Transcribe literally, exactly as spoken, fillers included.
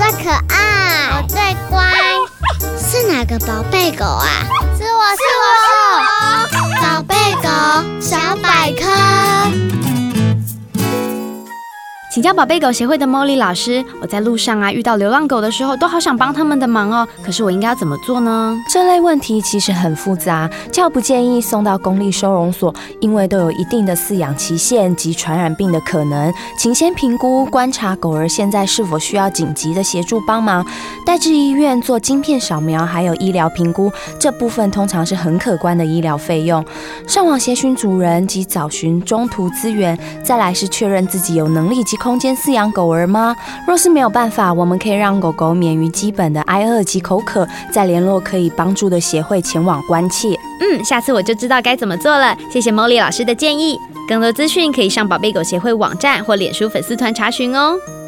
最可爱， 我最乖。 是哪个宝贝狗啊？ 是我是我是我。 宝贝狗小百科。 请教宝贝狗协会的 Molly 老师，我在路上啊遇到流浪狗的时候，都好想帮他们的忙哦。可是我应该要怎么做呢？ 这类问题其实很复杂，较不建议送到公立收容所，因为都有一定的饲养期限及传染病的可能。请先评估观察狗儿现在是否需要紧急的协助帮忙，带至医院做晶片扫描，还有医疗评估，这部分通常是很可观的医疗费用。上网协寻主人及找寻中途资源，再来是确认自己有能力及空间饲养狗儿吗？若是没有办法，我们可以让狗狗免于基本的挨饿及口渴，再联络可以帮助的协会前往关切。 嗯，下次我就知道该怎么做了。谢谢 Molly 老师的建议。更多资讯可以上宝贝狗协会网站或脸书粉丝团查询哦。